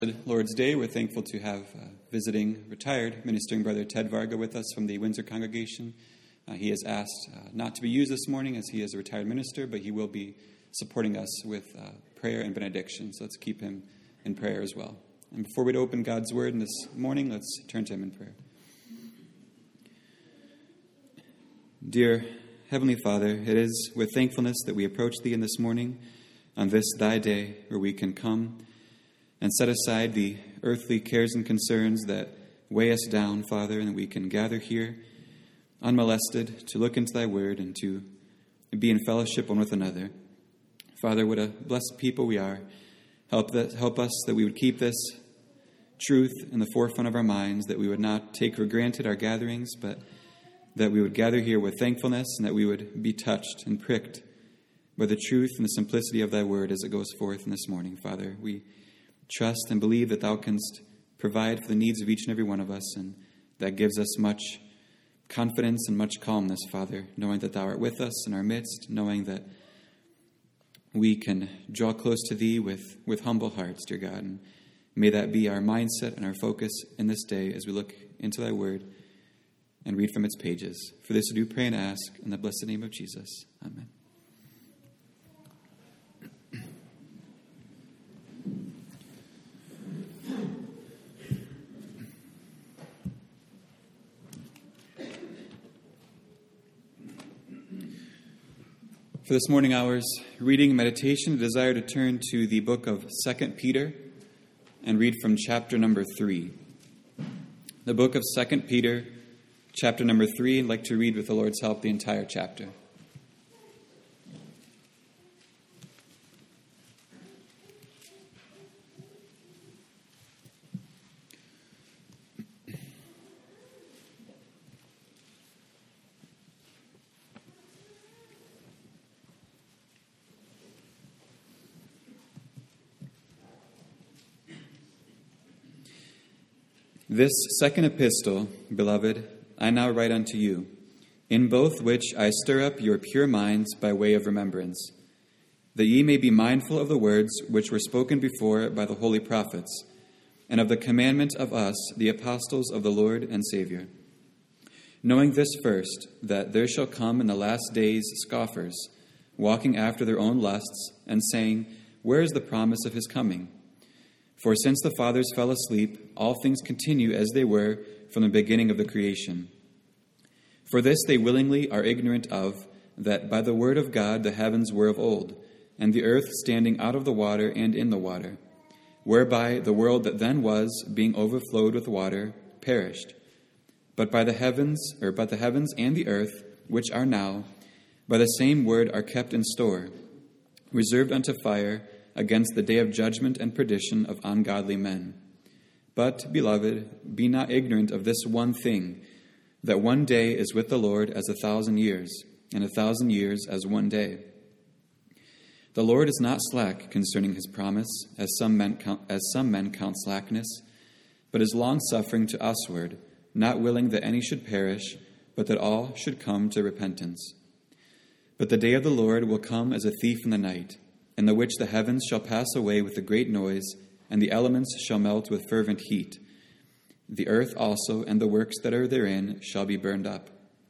Lord's Day, we're thankful to have visiting retired ministering brother Ted Varga with us from the Windsor congregation. He has asked not to be used this morning as he is a retired minister, but he will be supporting us with prayer and benediction. So let's keep him in prayer as well. And before we open God's Word this morning, let's turn to him in prayer. Dear Heavenly Father, it is with thankfulness that we approach Thee in this morning on this Thy day where we can come and set aside the earthly cares and concerns that weigh us down, Father, and that we can gather here unmolested to look into Thy Word and to be in fellowship one with another. Father, what a blessed people we are. Help us that we would keep this truth in the forefront of our minds, that we would not take for granted our gatherings, but that we would gather here with thankfulness and that we would be touched and pricked by the truth and the simplicity of Thy Word as it goes forth in this morning. Father, we trust and believe that Thou canst provide for the needs of each and every one of us, and that gives us much confidence and much calmness, Father, knowing that Thou art with us in our midst, knowing that we can draw close to Thee with humble hearts, dear God. And may that be our mindset and our focus in this day as we look into Thy Word and read from its pages. For this we do pray and ask in the blessed name of Jesus. Amen. For this morning hour's reading and meditation, I desire to turn to the book of 2 Peter and read from chapter number 3. The book of 2 Peter, chapter number 3, I'd like to read with the Lord's help the entire chapter. This second epistle, beloved, I now write unto you, in both which I stir up your pure minds by way of remembrance, that ye may be mindful of the words which were spoken before by the holy prophets, and of the commandment of us, the apostles of the Lord and Savior. Knowing this first, that there shall come in the last days scoffers, walking after their own lusts, and saying, Where is the promise of his coming? For since the fathers fell asleep, all things continue as they were from the beginning of the creation. For this they willingly are ignorant of, that by the word of God the heavens were of old, and the earth standing out of the water and in the water, whereby the world that then was, being overflowed with water, perished. But the heavens and the earth, which are now, by the same word are kept in store, reserved unto fire, against the day of judgment and perdition of ungodly men. But, beloved, be not ignorant of this one thing, that one day is with the Lord as 1,000 years, and 1,000 years as one day. The Lord is not slack concerning his promise, as some men count slackness, but is longsuffering to usward, not willing that any should perish, but that all should come to repentance. But the day of the Lord will come as a thief in the night, in the which the heavens shall pass away with a great noise, and the elements shall melt with fervent heat. The earth also and the works that are therein shall be burned up.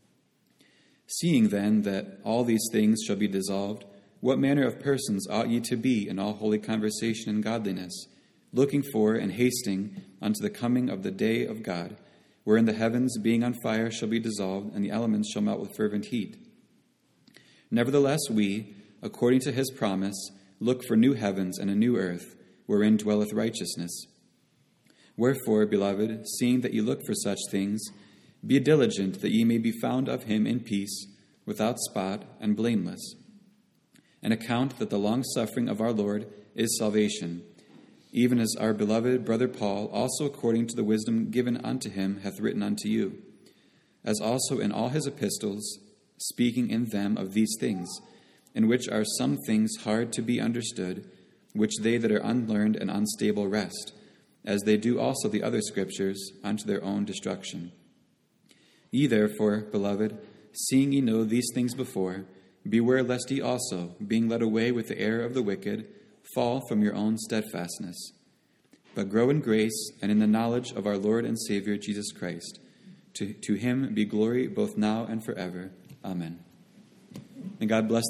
Seeing then that all these things shall be dissolved, what manner of persons ought ye to be in all holy conversation and godliness, looking for and hasting unto the coming of the day of God, wherein the heavens being on fire shall be dissolved, and the elements shall melt with fervent heat? Nevertheless we, according to his promise, look for new heavens and a new earth, wherein dwelleth righteousness. Wherefore, beloved, seeing that ye look for such things, be diligent that ye may be found of him in peace, without spot and blameless. And account that the longsuffering of our Lord is salvation, even as our beloved brother Paul, also according to the wisdom given unto him, hath written unto you, as also in all his epistles, speaking in them of these things, in which are some things hard to be understood, which they that are unlearned and unstable wrest, as they do also the other scriptures, unto their own destruction. Ye therefore, beloved, seeing ye know these things before, beware lest ye also, being led away with the error of the wicked, fall from your own steadfastness. but grow in grace and in the knowledge of our Lord and Savior, Jesus Christ. To him be glory both now and forever. Amen. And God bless.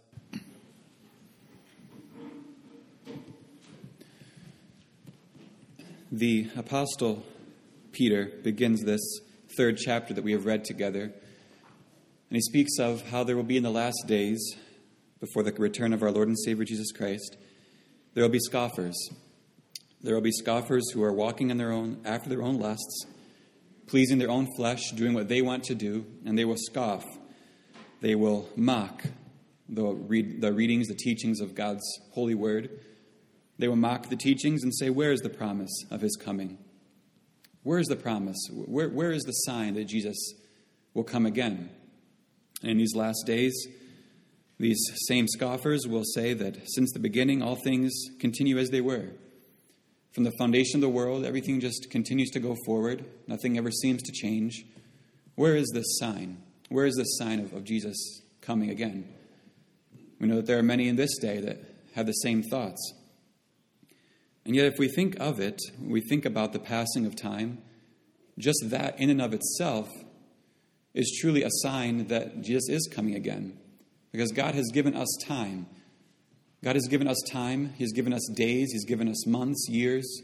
The Apostle Peter begins this third chapter that we have read together, and he speaks of how there will be in the last days, before the return of our Lord and Savior Jesus Christ, there will be scoffers. There will be scoffers who are walking after their own lusts, pleasing their own flesh, doing what they want to do, and they will scoff. They will mock the readings, the teachings of God's holy word. They will mock the teachings and say, where is the promise of his coming? Where is the promise? Where is the sign that Jesus will come again? And in these last days, these same scoffers will say that since the beginning, all things continue as they were. From the foundation of the world, everything just continues to go forward. Nothing ever seems to change. Where is this sign? Where is this sign of Jesus coming again? We know that there are many in this day that have the same thoughts. And yet if we think of it, we think about the passing of time, just that in and of itself is truly a sign that Jesus is coming again. Because God has given us time. God has given us time. He's given us days. He's given us months, years.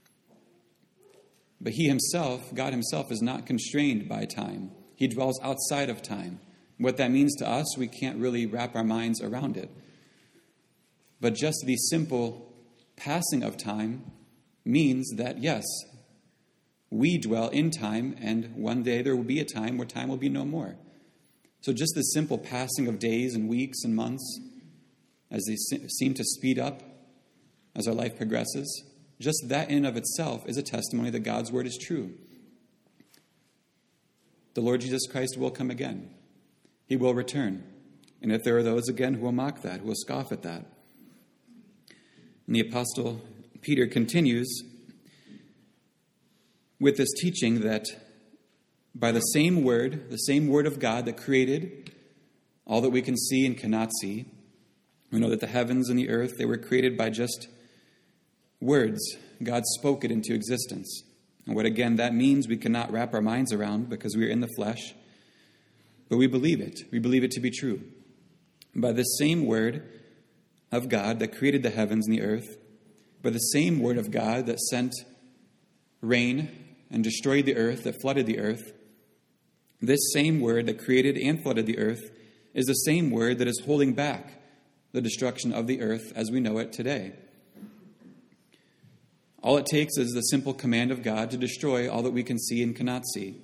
But God himself, is not constrained by time. He dwells outside of time. What that means to us, we can't really wrap our minds around it. But just the simple passing of time means that, yes, we dwell in time, and one day there will be a time where time will be no more. So just the simple passing of days and weeks and months, as they seem to speed up as our life progresses, just that in and of itself is a testimony that God's word is true. The Lord Jesus Christ will come again. He will return. And if there are those again who will mock that, who will scoff at that. And the Apostle Peter continues with this teaching that by the same word of God that created all that we can see and cannot see, we know that the heavens and the earth, they were created by just words. God spoke it into existence. And what again that means we cannot wrap our minds around because we are in the flesh. But we believe it. We believe it to be true. By the same word of God that created the heavens and the earth, by the same word of God that sent rain and destroyed the earth, that flooded the earth, this same word that created and flooded the earth is the same word that is holding back the destruction of the earth as we know it today. All it takes is the simple command of God to destroy all that we can see and cannot see.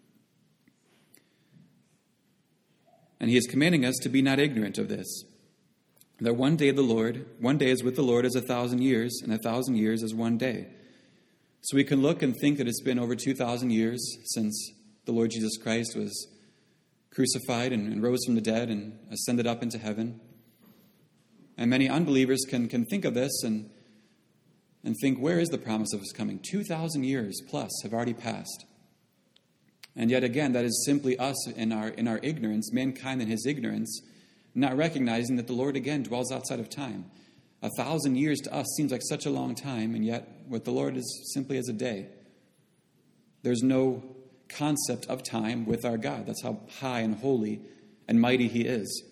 And he is commanding us to be not ignorant of this. That one day is with the Lord as 1,000 years, and 1,000 years as one day. So we can look and think that it's been over 2,000 years since the Lord Jesus Christ was crucified and rose from the dead and ascended up into heaven. And many unbelievers can think of this and think, where is the promise of his coming? 2,000 years plus have already passed. And yet again, that is simply us in our ignorance, mankind in his ignorance, not recognizing that the Lord again dwells outside of time. 1,000 years to us seems like such a long time, and yet with the Lord is simply as a day. There's no concept of time with our God. That's how high and holy and mighty he is.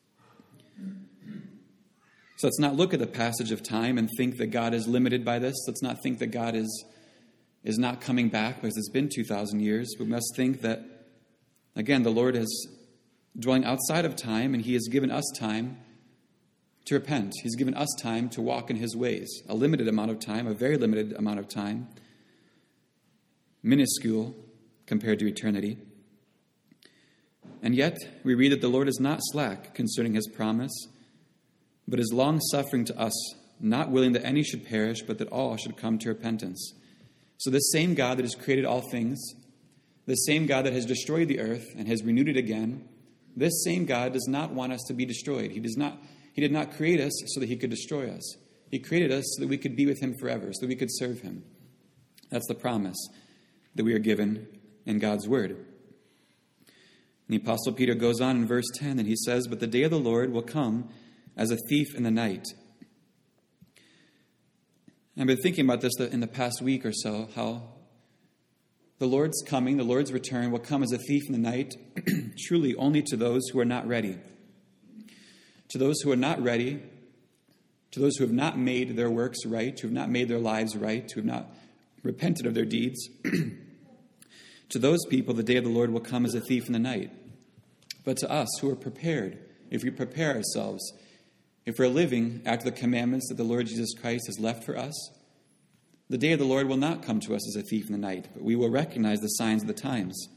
So let's not look at the passage of time and think that God is limited by this. Let's not think that God is not coming back because it's been 2,000 years. We must think that, again, the Lord is dwelling outside of time, and he has given us time to repent. He's given us time to walk in his ways. A limited amount of time, a very limited amount of time. Minuscule compared to eternity. And yet, we read that the Lord is not slack concerning his promise, but is long-suffering to us, not willing that any should perish, but that all should come to repentance. So this same God that has created all things, this same God that has destroyed the earth and has renewed it again, this same God does not want us to be destroyed. He did not create us so that he could destroy us. He created us so that we could be with him forever, so that we could serve him. That's the promise that we are given in God's word. And the Apostle Peter goes on in verse 10, and he says, "But the day of the Lord will come as a thief in the night. I've been thinking about this in the past week or so, how the Lord's coming, the Lord's return will come as a thief in the night, truly only to those who are not ready. To those who are not ready, to those who have not made their works right, who have not made their lives right, who have not repented of their deeds. To those people, the day of the Lord will come as a thief in the night. But to us who are prepared, if we prepare ourselves, if we're living after the commandments that the Lord Jesus Christ has left for us, the day of the Lord will not come to us as a thief in the night, but we will recognize the signs of the times.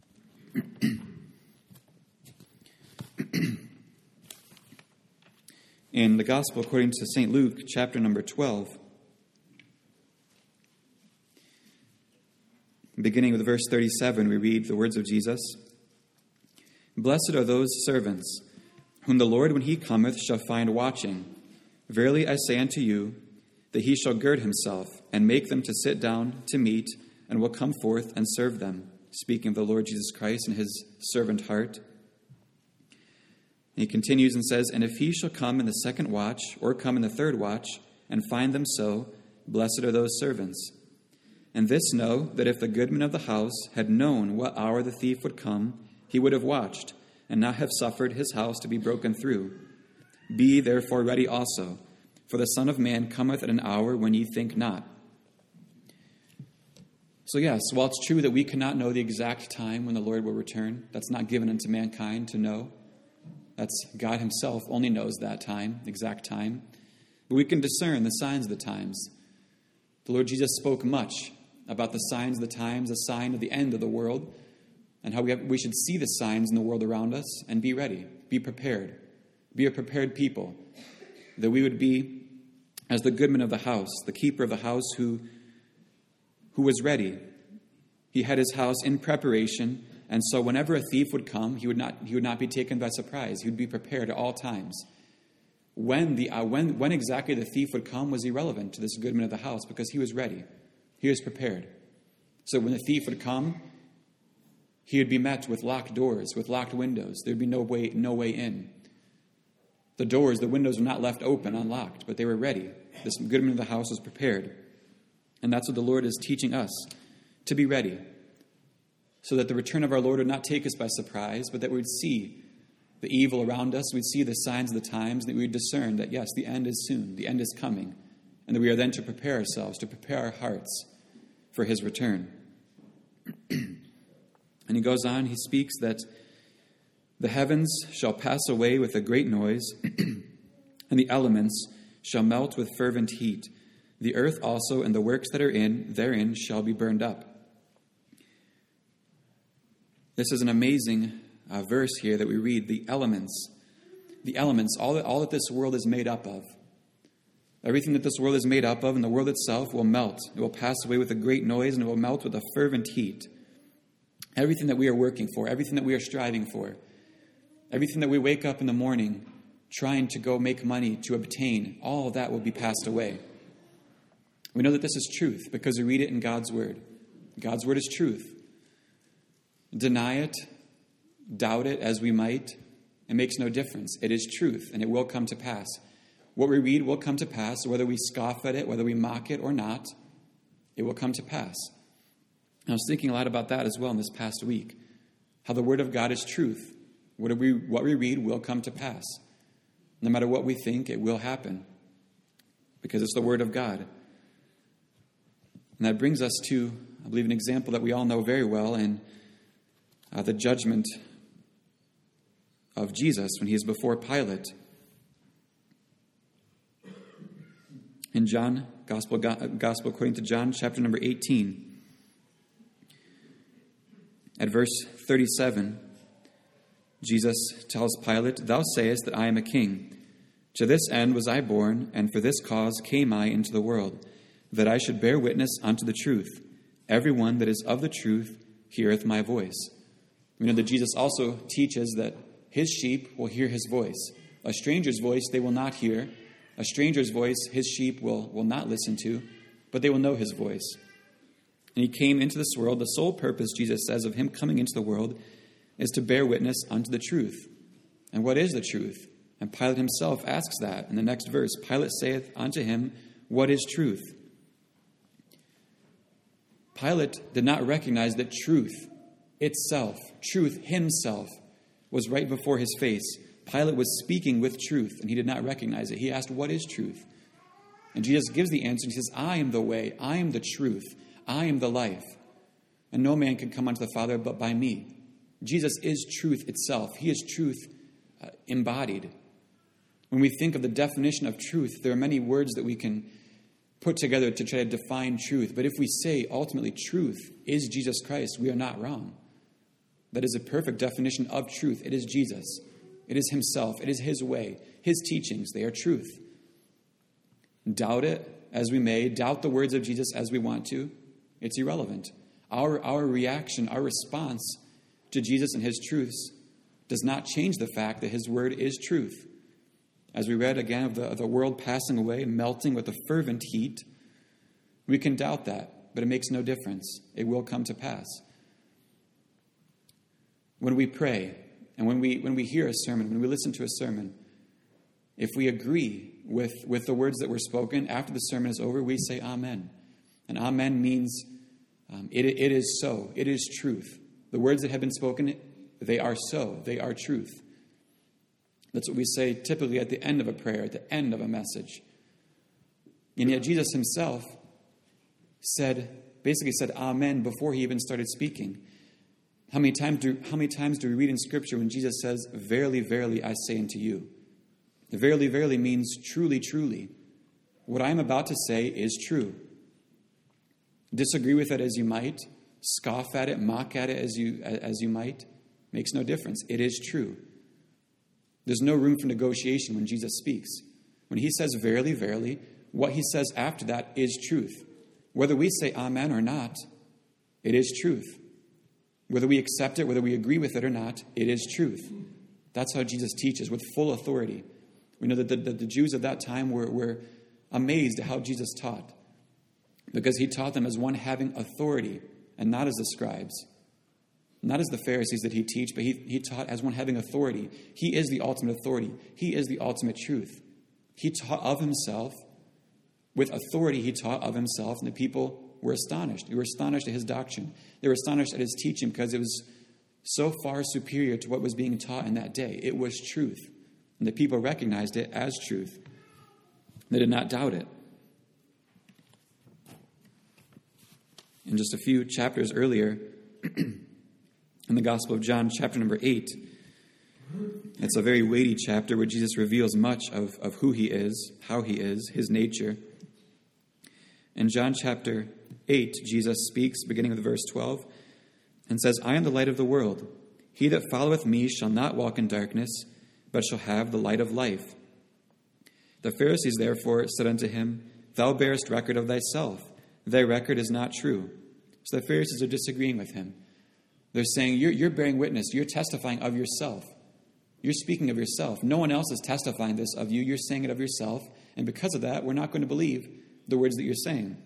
In the Gospel according to St. Luke, chapter number 12, beginning with verse 37, we read the words of Jesus. Blessed are those servants, whom the Lord, when he cometh, shall find watching. Verily I say unto you, that he shall gird himself, and make them to sit down to meat, and will come forth and serve them. Speaking of the Lord Jesus Christ and his servant heart. And he continues and says, And if he shall come in the second watch, or come in the third watch, and find them so, blessed are those servants. And this know, that if the goodman of the house had known what hour the thief would come, he would have watched, and not have suffered his house to be broken through. Be therefore ready also, for the Son of Man cometh at an hour when ye think not. So yes, while it's true that we cannot know the exact time when the Lord will return, that's not given unto mankind to know. That's God himself only knows that time, exact time. But we can discern the signs of the times. The Lord Jesus spoke much about the signs of the times, the sign of the end of the world, and how we should see the signs in the world around us and be ready, be prepared, be a prepared people, that we would be as the goodman of the house, the keeper of the house who was ready. He had his house in preparation, and so whenever a thief would come, he would not be taken by surprise. He would be prepared at all times. When exactly the thief would come was irrelevant to this goodman of the house, because he was ready. He was prepared. So when the thief would come, he would be met with locked doors, with locked windows. There would be no way in. The doors, the windows were not left open, unlocked, but they were ready. This goodman of the house was prepared. And that's what the Lord is teaching us, to be ready, so that the return of our Lord would not take us by surprise, but that we would see the evil around us, we'd see the signs of the times, that we would discern that, yes, the end is soon, the end is coming, and that we are then to prepare ourselves, to prepare our hearts for his return. And he goes on, he speaks that the heavens shall pass away with a great noise, and the elements shall melt with fervent heat. The earth also and the works that are therein shall be burned up. This is an amazing verse here that we read. The elements, all that this world is made up of. Everything that this world is made up of and the world itself will melt. It will pass away with a great noise, and it will melt with a fervent heat. Everything that we are working for, everything that we are striving for, everything that we wake up in the morning trying to go make money to obtain, all of that will be passed away. We know that this is truth because we read it in God's Word. God's Word is truth. Deny it, doubt it as we might, it makes no difference. It is truth, and it will come to pass. What we read will come to pass, whether we scoff at it, whether we mock it or not, it will come to pass. And I was thinking a lot about that as well in this past week, how the Word of God is truth. What we read will come to pass. No matter what we think, it will happen, because it's the Word of God. And that brings us to, I believe, an example that we all know very well in the judgment of Jesus when he is before Pilate. In John, Gospel according to John, chapter number 18, at verse 37, Jesus tells Pilate, Thou sayest that I am a king. To this end was I born, and for this cause came I into the world, that I should bear witness unto the truth. Everyone that is of the truth heareth my voice. We know that Jesus also teaches that his sheep will hear his voice. A stranger's voice they will not hear. A stranger's voice his sheep will not listen to, but they will know his voice. And he came into this world. The sole purpose, Jesus says, of him coming into the world is to bear witness unto the truth. And what is the truth? And Pilate himself asks that in the next verse. Pilate saith unto him, What is truth? Pilate did not recognize that truth itself, truth himself, was right before his face. Pilate was speaking with truth, and he did not recognize it. He asked, what is truth? And Jesus gives the answer. He says, I am the way, I am the truth, I am the life. And no man can come unto the Father but by me. Jesus is truth itself. He is truth embodied. When we think of the definition of truth, there are many words that we can put together to try to define truth. But if we say ultimately truth is Jesus Christ, we are not wrong. That is a perfect definition of truth. It is Jesus. It is himself. It is his way. His teachings, they are truth. Doubt it as we may, doubt the words of Jesus as we want to, it's irrelevant. Our reaction, our response to Jesus and his truths does not change the fact that his word is truth. As we read again of the world passing away, melting with a fervent heat, we can doubt that, but it makes no difference. It will come to pass. When we pray, and when we hear a sermon, when we listen to a sermon, if we agree with the words that were spoken after the sermon is over, we say amen. And amen means it is so. It is truth. The words that have been spoken, they are so. They are truth. That's what we say typically at the end of a prayer, at the end of a message. And yet Jesus himself basically said amen before he even started speaking. How many times do we read in Scripture when Jesus says, verily, verily, I say unto you? The verily, verily means truly, truly. What I am about to say is true. Disagree with it as you might, scoff at it, mock at it as you might, makes no difference. It is true. There's no room for negotiation when Jesus speaks. When he says verily, verily, what he says after that is truth. Whether we say amen or not, it is truth. Whether we accept it, whether we agree with it or not, it is truth. That's how Jesus teaches with full authority. We know that the Jews of that time were amazed at how Jesus taught, because he taught them as one having authority and not as the scribes, not as the Pharisees that he teach, but he taught as one having authority. He is the ultimate authority. He is the ultimate truth. He taught of himself. With authority, he taught of himself, and the people were astonished. They were astonished at his doctrine. They were astonished at his teaching because it was so far superior to what was being taught in that day. It was truth. And the people recognized it as truth. They did not doubt it. In just a few chapters earlier, in the Gospel of John, chapter number 8, it's a very weighty chapter where Jesus reveals much of who he is, how he is, his nature. In John chapter 8, Jesus speaks, beginning with verse 12, and says, I am the light of the world. He that followeth me shall not walk in darkness, but shall have the light of life. The Pharisees therefore said unto him, Thou bearest record of thyself. Thy record is not true. So the Pharisees are disagreeing with him. They're saying, you're bearing witness. You're testifying of yourself. You're speaking of yourself. No one else is testifying this of you. You're saying it of yourself. And because of that, we're not going to believe the words that you're saying.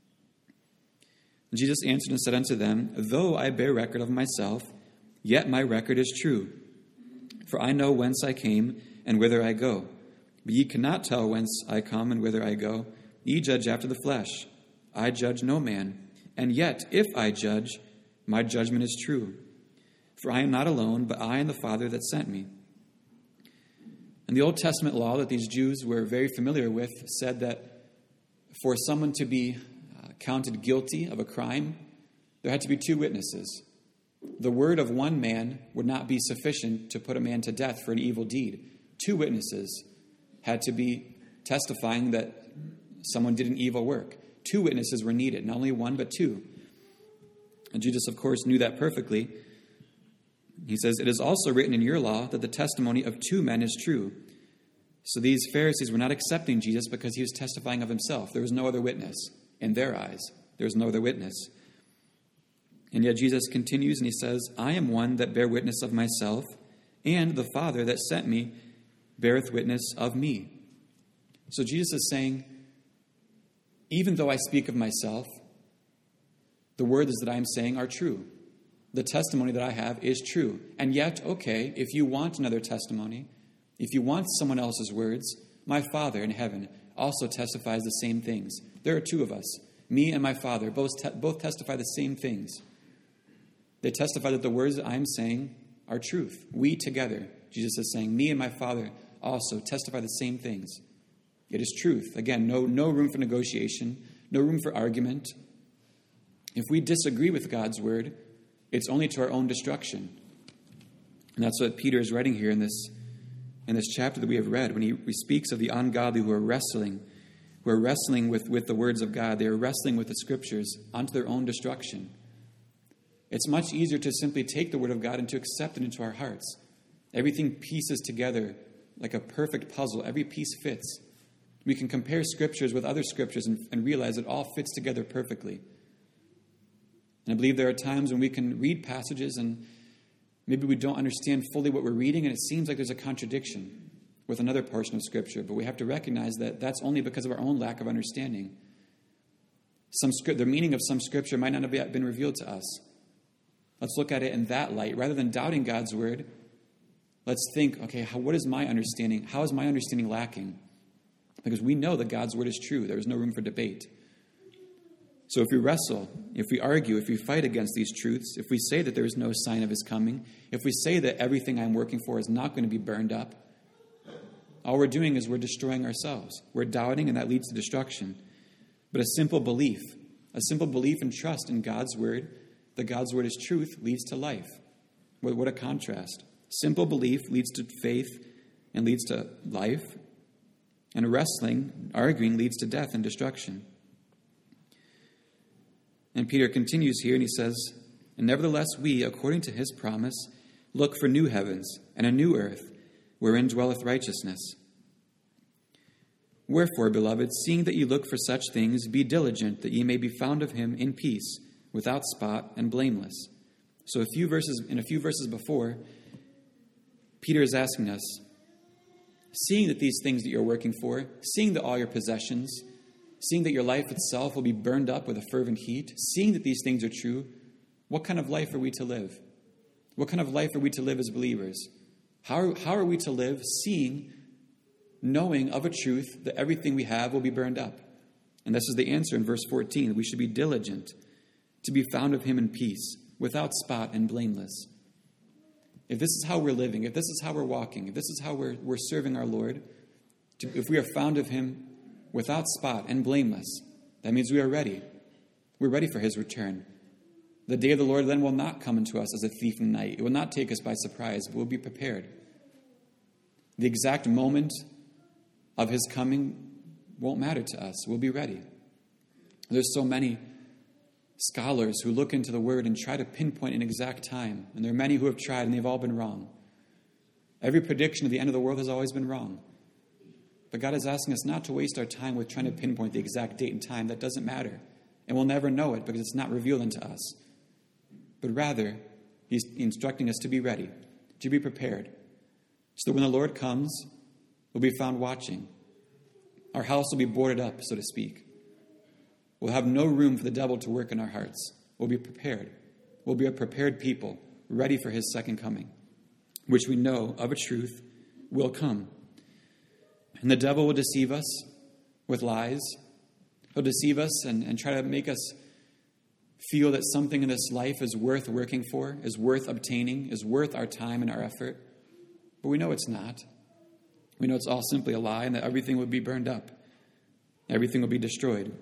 And Jesus answered and said unto them, Though I bear record of myself, yet my record is true. For I know whence I came and whither I go. But ye cannot tell whence I come and whither I go. Ye judge after the flesh. I judge no man. And yet, if I judge, my judgment is true. For I am not alone, but I and the Father that sent me. And the Old Testament law that these Jews were very familiar with said that for someone to be counted guilty of a crime, there had to be two witnesses. The word of one man would not be sufficient to put a man to death for an evil deed. Two witnesses had to be testifying that someone did an evil work. Two witnesses were needed, not only one, but two. And Jesus, of course, knew that perfectly. He says, It is also written in your law that the testimony of two men is true. So these Pharisees were not accepting Jesus because he was testifying of himself. There was no other witness. In their eyes, there was no other witness. And yet Jesus continues and he says, I am one that bear witness of myself, and the Father that sent me beareth witness of me. So Jesus is saying, even though I speak of myself, the words that I am saying are true. The testimony that I have is true. And yet, okay, if you want another testimony, if you want someone else's words, my Father in heaven also testifies the same things. There are two of us. Me and my Father both testify the same things. They testify that the words that I'm saying are truth. We together, Jesus is saying, me and my Father also testify the same things. It is truth. Again, no room for negotiation, no room for argument. If we disagree with God's word, it's only to our own destruction. And that's what Peter is writing here in this chapter that we have read, when he speaks of the ungodly who are wrestling with the words of God. They are wrestling with the scriptures unto their own destruction. It's much easier to simply take the word of God and to accept it into our hearts. Everything pieces together like a perfect puzzle. Every piece fits. We can compare scriptures with other scriptures and realize it all fits together perfectly. And I believe there are times when we can read passages and maybe we don't understand fully what we're reading, and it seems like there's a contradiction with another portion of Scripture. But we have to recognize that that's only because of our own lack of understanding. The meaning of some Scripture might not have been revealed to us. Let's look at it in that light. Rather than doubting God's word, let's think, okay, what is my understanding? How is my understanding lacking? Because we know that God's word is true. There is no room for debate. So if we wrestle, if we argue, if we fight against these truths, if we say that there is no sign of his coming, if we say that everything I'm working for is not going to be burned up, all we're doing is we're destroying ourselves. We're doubting, and that leads to destruction. But a simple belief and trust in God's word, that God's word is truth, leads to life. What a contrast. Simple belief leads to faith and leads to life. And wrestling, arguing, leads to death and destruction. And Peter continues here and he says, "And nevertheless we, according to his promise, look for new heavens and a new earth, wherein dwelleth righteousness. Wherefore, beloved, seeing that ye look for such things, be diligent that ye may be found of him in peace, without spot and blameless." So in a few verses before, Peter is asking us, seeing that these things that you're working for, seeing that all your possessions, seeing that your life itself will be burned up with a fervent heat, seeing that these things are true, what kind of life are we to live? What kind of life are we to live as believers? How are we to live knowing of a truth that everything we have will be burned up? And this is the answer in verse 14. We should be diligent to be found of him in peace, without spot and blameless. If this is how we're living, if this is how we're walking, if this is how we're serving our Lord, if we are found of him without spot and blameless, that means we are ready. We're ready for his return. The day of the Lord then will not come unto us as a thief in the night. It will not take us by surprise, but we'll be prepared. The exact moment of his coming won't matter to us. We'll be ready. There's so many scholars who look into the word and try to pinpoint an exact time. And there are many who have tried, and they've all been wrong. Every prediction of the end of the world has always been wrong. But God is asking us not to waste our time with trying to pinpoint the exact date and time. That doesn't matter. And we'll never know it because it's not revealed unto us. But rather, he's instructing us to be ready, to be prepared, so that when the Lord comes, we'll be found watching. Our house will be boarded up, so to speak. We'll have no room for the devil to work in our hearts. We'll be prepared. We'll be a prepared people, ready for his second coming, which we know of a truth will come. And the devil will deceive us with lies. He'll deceive us and try to make us feel that something in this life is worth working for, is worth obtaining, is worth our time and our effort. But we know it's not. We know it's all simply a lie and that everything will be burned up. Everything will be destroyed.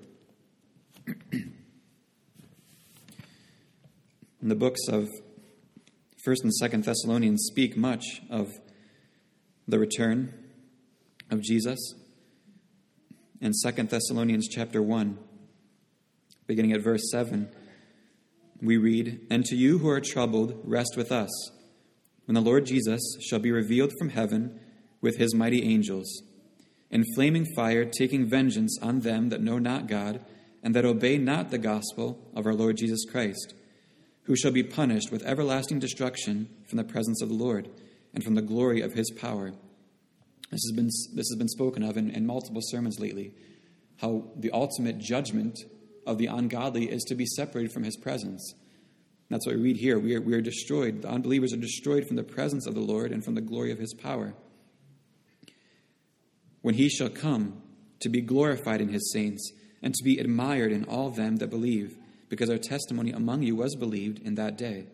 And the books of 1st and 2nd Thessalonians speak much of the return of Jesus. In 2nd Thessalonians chapter 1, beginning at verse 7, we read, "And to you who are troubled, rest with us, when the Lord Jesus shall be revealed from heaven with his mighty angels, in flaming fire, taking vengeance on them that know not God, and that obey not the gospel of our Lord Jesus Christ, who shall be punished with everlasting destruction from the presence of the Lord and from the glory of his power." This has been spoken of in multiple sermons lately, how the ultimate judgment of the ungodly is to be separated from his presence. That's what we read here. We are destroyed. The unbelievers are destroyed from the presence of the Lord and from the glory of his power. When he shall come to be glorified in his saints and to be admired in all them that believe, because our testimony among you was believed in that day.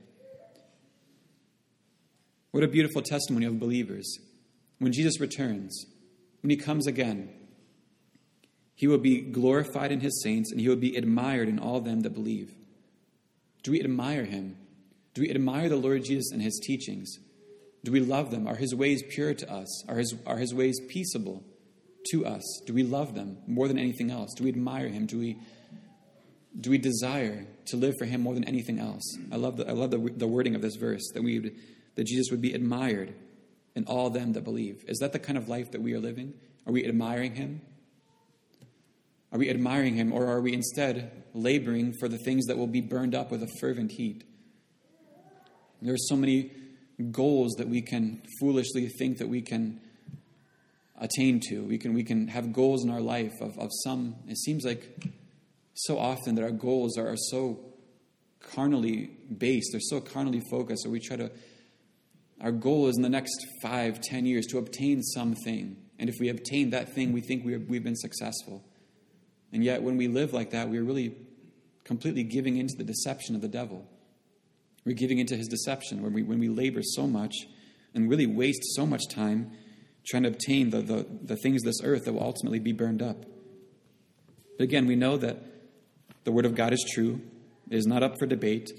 What a beautiful testimony of believers. When Jesus returns, when he comes again, he will be glorified in his saints, and he will be admired in all them that believe. Do we admire him? Do we admire the Lord Jesus and his teachings? Do we love them? Are his ways pure to us? Are his ways peaceable to us? Do we love them more than anything else? Do we admire him? Do we desire to live for him more than anything else? I love the wording of this verse, that Jesus would be admired in all them that believe. Is that the kind of life that we are living? Are we admiring him? Are we admiring him, or are we instead laboring for the things that will be burned up with a fervent heat? There are so many goals that we can foolishly think that we can attain to. We can have goals in our life of some. It seems like so often that our goals are so carnally based. They're so carnally focused. So our goal is in the next 5, 10 years to obtain something. And if we obtain that thing, we think we've been successful. And yet when we live like that, we're really completely giving into the deception of the devil. We're giving into his deception when we labor so much and really waste so much time trying to obtain the things of this earth that will ultimately be burned up. But again, we know that the word of God is true. It is not up for debate.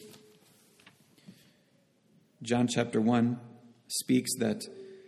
John chapter 1 speaks that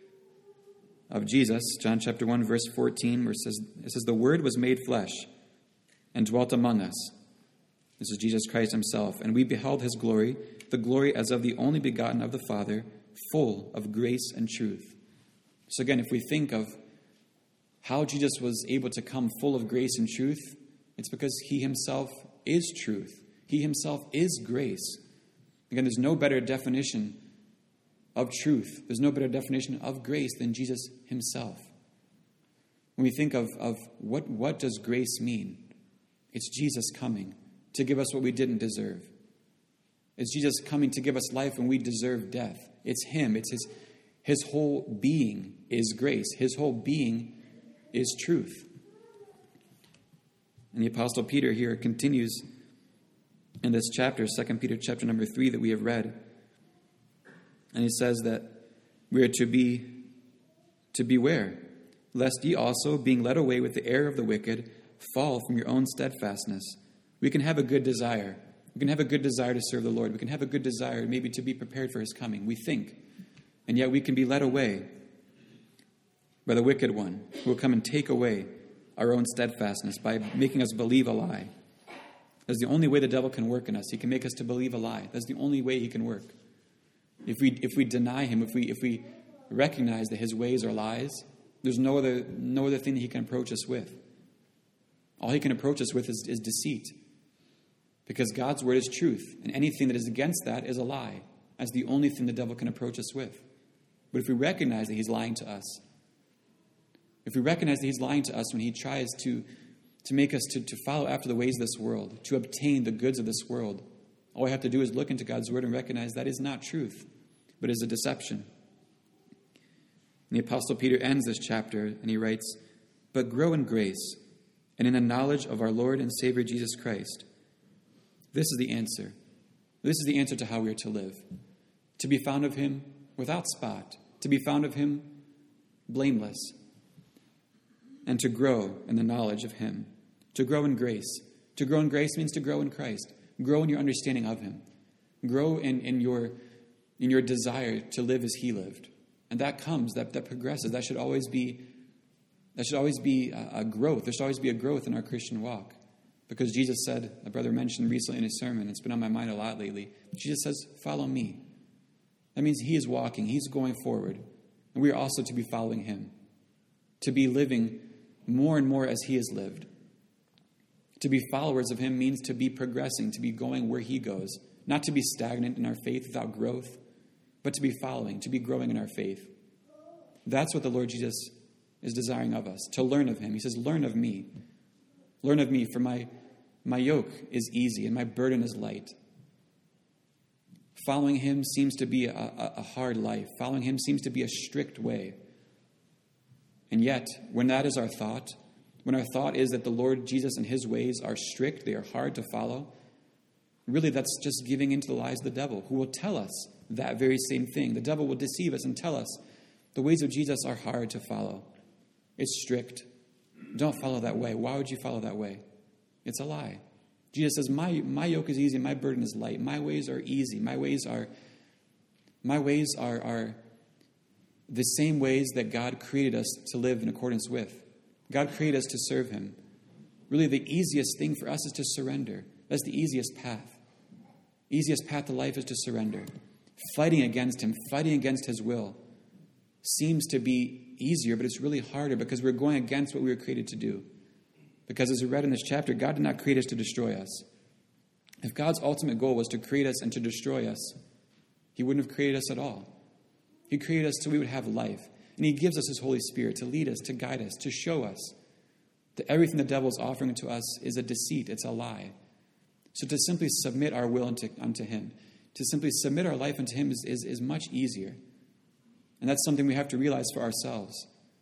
of Jesus. John chapter 1 verse 14, where it says, "The word was made flesh and dwelt among us." This is Jesus Christ himself. "And we beheld his glory, the glory as of the only begotten of the Father, full of grace and truth." So again, if we think of how Jesus was able to come full of grace and truth, it's because he himself is truth. He himself is grace. Again, there's no better definition of truth. There's no better definition of grace than Jesus himself. When we think of what does grace mean? It's Jesus coming to give us what we didn't deserve. It's Jesus coming to give us life when we deserve death. It's him. It's his whole being is grace. His whole being is truth. And the Apostle Peter here continues in this chapter, 2 Peter chapter number 3 that we have read. And he says that we are to beware, lest ye also, being led away with the error of the wicked, fall from your own steadfastness. We can have a good desire. We can have a good desire to serve the Lord. We can have a good desire maybe to be prepared for his coming. We think. And yet we can be led away by the wicked one who will come and take away our own steadfastness by making us believe a lie. That's the only way the devil can work in us. He can make us to believe a lie. That's the only way he can work. If we deny him, if we recognize that his ways are lies, there's no other thing that he can approach us with. All he can approach us with is deceit. Because God's word is truth, and anything that is against that is a lie. That's the only thing the devil can approach us with. But if we recognize that he's lying to us, if we recognize that he's lying to us when he tries to make us to follow after the ways of this world, to obtain the goods of this world, all we have to do is look into God's word and recognize that is not truth, but is a deception. And the Apostle Peter ends this chapter, and he writes, "But grow in grace and in the knowledge of our Lord and Savior Jesus Christ." This is the answer. This is the answer to how we are to live. To be found of him without spot. To be found of him blameless. And to grow in the knowledge of him. To grow in grace. To grow in grace means to grow in Christ. Grow in your understanding of him. Grow in your desire to live as he lived. And that comes, that progresses. That should always be a growth. There should always be a growth in our Christian walk. Because Jesus said, a brother mentioned recently in his sermon, it's been on my mind a lot lately, Jesus says, "Follow me." That means he is walking, he's going forward. And we are also to be following him. To be living more and more as he has lived. To be followers of him means to be progressing, to be going where he goes. Not to be stagnant in our faith without growth, but to be following, to be growing in our faith. That's what the Lord Jesus is desiring of us, to learn of him. He says, "Learn of me. Learn of me, for my yoke is easy and my burden is light." Following him seems to be a hard life. Following him seems to be a strict way. And yet, when that is our thought, when our thought is that the Lord Jesus and his ways are strict, they are hard to follow, really that's just giving into the lies of the devil, who will tell us that very same thing. The devil will deceive us and tell us the ways of Jesus are hard to follow. It's strict. Don't follow that way. Why would you follow that way? It's a lie. Jesus says, my yoke is easy, my burden is light. My ways are easy. My ways are the same ways that God created us to live in accordance with. God created us to serve him. Really, the easiest thing for us is to surrender. That's the easiest path. Easiest path to life is to surrender. Fighting against him, fighting against his will, seems to be easier, but it's really harder because we're going against what we were created to do. Because as we read in this chapter, God did not create us to destroy us. If God's ultimate goal was to create us and to destroy us, he wouldn't have created us at all. He created us so we would have life. And he gives us his Holy Spirit to lead us, to guide us, to show us that everything the devil is offering to us is a deceit, it's a lie. So to simply submit our will unto him, to simply submit our life unto him is much easier. And that's something we have to realize for ourselves.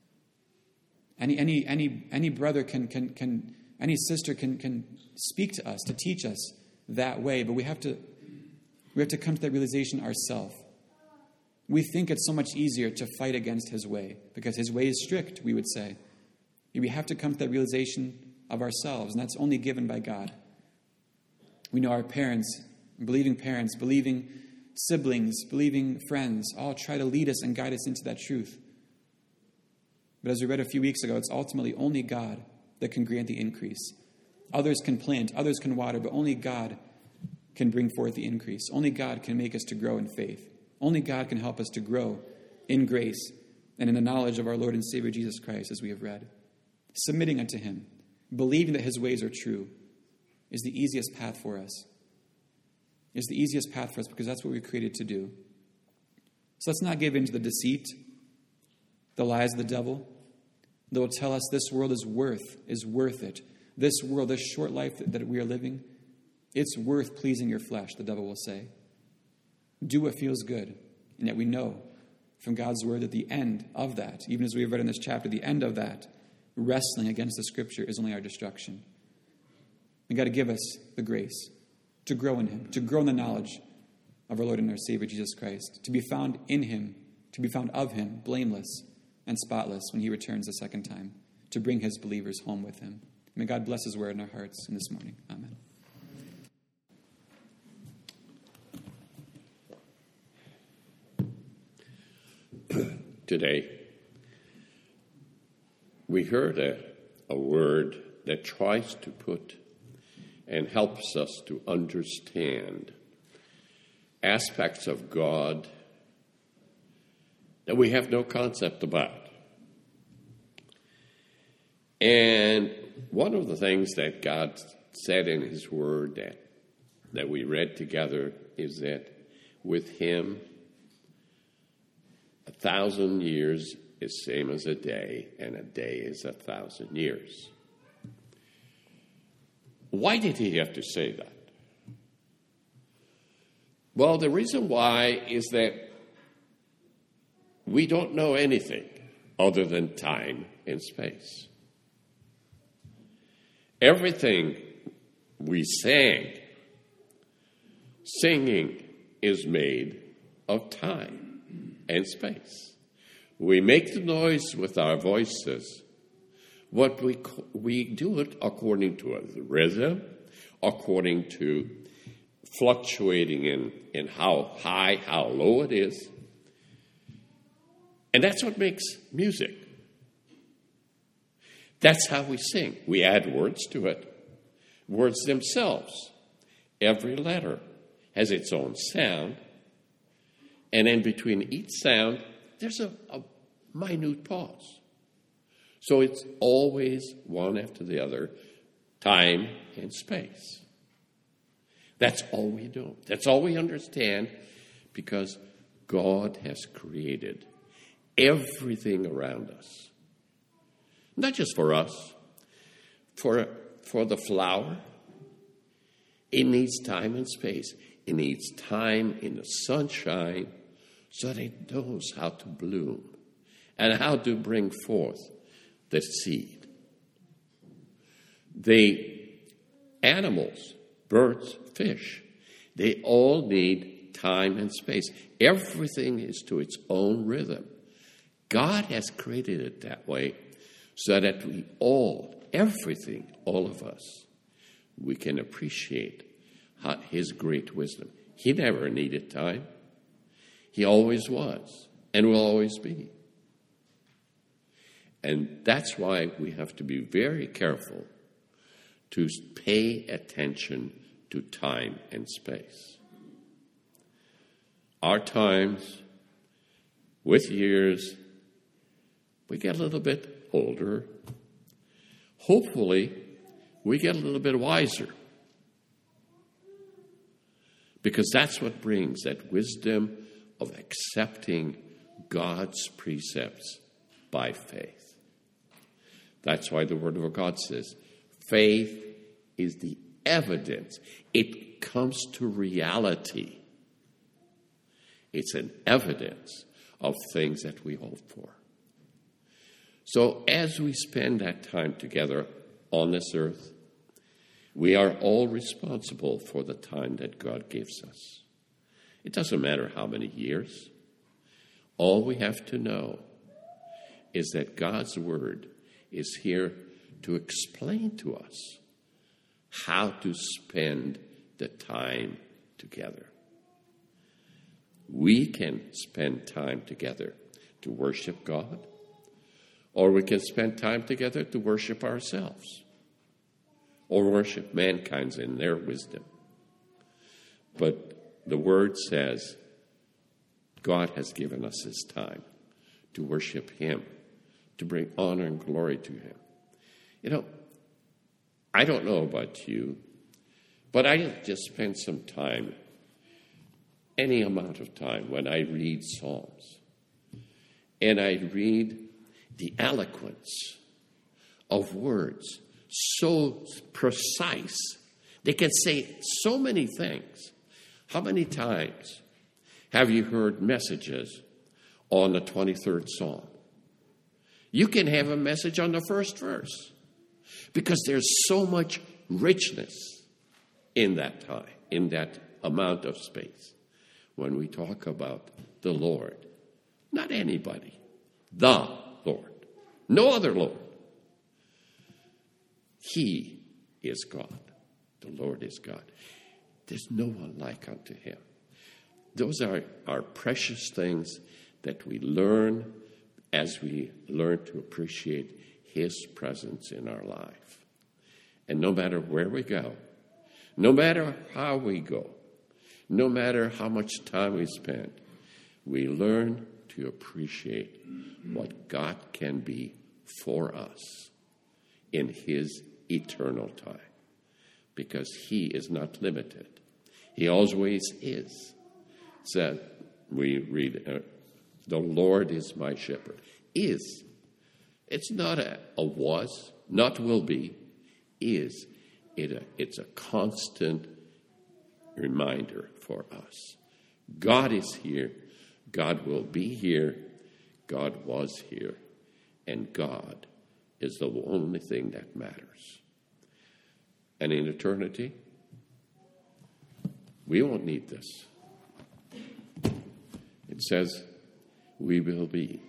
Any brother any sister can speak to us, to teach us that way, but we have to come to that realization ourselves. We think it's so much easier to fight against his way because his way is strict, we would say. We have to come to that realization of ourselves, and that's only given by God. We know our parents, believing siblings, believing friends, all try to lead us and guide us into that truth. But as we read a few weeks ago, it's ultimately only God that can grant the increase. Others can plant, others can water, but only God can bring forth the increase. Only God can make us to grow in faith. Only God can help us to grow in grace and in the knowledge of our Lord and Savior Jesus Christ, as we have read. Submitting unto him, believing that his ways are true, is the easiest path for us. It's the easiest path for us because that's what we're created to do. So let's not give in to the deceit, the lies of the devil that will tell us this world is worth it. This world, this short life that we are living, it's worth pleasing your flesh, the devil will say. Do what feels good. And yet we know from God's word that the end of that, even as we have read in this chapter, the end of that, wrestling against the scripture, is only our destruction. And God to give us the grace to grow in him, to grow in the knowledge of our Lord and our Savior, Jesus Christ, to be found in him, to be found of him, blameless and spotless when he returns the second time, to bring his believers home with him. May God bless his word in our hearts in this morning. Amen. Today, we heard a word that tries to put and helps us to understand aspects of God that we have no concept about. And one of the things that God said in his word that we read together is that with him, 1,000 years is same as a day, and a day is 1,000 years. Why did he have to say that? Well, the reason why is that we don't know anything other than time and space. Everything we singing is made of time and space. We make the noise with our voices. What we do it according to a rhythm, according to fluctuating in how high, how low it is. And that's what makes music. That's how we sing. We add words to it. Words themselves. Every letter has its own sound. And in between each sound, there's a minute pause. So it's always one after the other, time and space. That's all we do. That's all we understand, because God has created everything around us. Not just for us. For the flower, it needs time and space. It needs time in the sunshine so that it knows how to bloom and how to bring forth the seed. The animals, birds, fish, they all need time and space. Everything is to its own rhythm. God has created it that way so that we all, everything, all of us, we can appreciate his great wisdom. He never needed time. He always was and will always be. And that's why we have to be very careful to pay attention to time and space. Our times, with years, we get a little bit older. Hopefully, we get a little bit wiser. Because that's what brings that wisdom of accepting God's precepts by faith. That's why the Word of God says, faith is the evidence. It comes to reality. It's an evidence of things that we hope for. So as we spend that time together on this earth, we are all responsible for the time that God gives us. It doesn't matter how many years. All we have to know is that God's Word is here to explain to us how to spend the time together. We can spend time together to worship God, or we can spend time together to worship ourselves, or worship mankind in their wisdom. But the Word says God has given us His time to worship Him, to bring honor and glory to Him. You know, I don't know about you, but I just spend some time, any amount of time, when I read Psalms. And I read the eloquence of words, so precise. They can say so many things. How many times have you heard messages on the 23rd Psalm? You can have a message on the first verse because there's so much richness in that time, in that amount of space. When we talk about the Lord, not anybody, the Lord, no other Lord. He is God. The Lord is God. There's no one like unto Him. Those are precious things that we learn as we learn to appreciate His presence in our life. And no matter where we go, no matter how we go, no matter how much time we spend, we learn to appreciate what God can be for us in His eternal time, because He is not limited. He always is. So we read, the Lord is my shepherd. Is. It's not a was, not will be, is. It's a constant reminder for us. God is here. God will be here. God was here. And God is the only thing that matters. And in eternity, we won't need this. It says, we will be.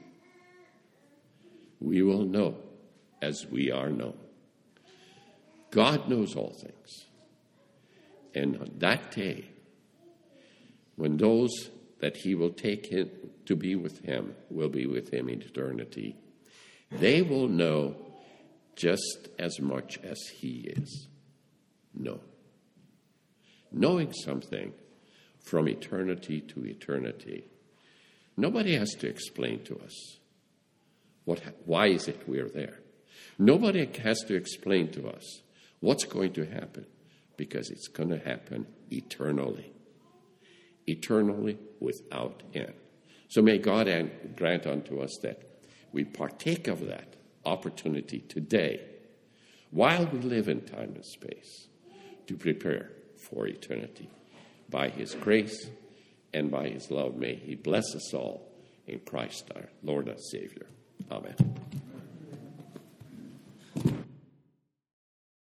We will know as we are known. God knows all things. And on that day, when those that He will take him to be with Him will be with Him in eternity, they will know just as much as He is known. Knowing something from eternity to eternity, nobody has to explain to us why is it we're there. Nobody has to explain to us what's going to happen, because it's going to happen eternally. Eternally without end. So may God grant unto us that we partake of that opportunity today, while we live in time and space, to prepare for eternity. By His grace and by His love, may He bless us all in Christ our Lord and Savior. Amen.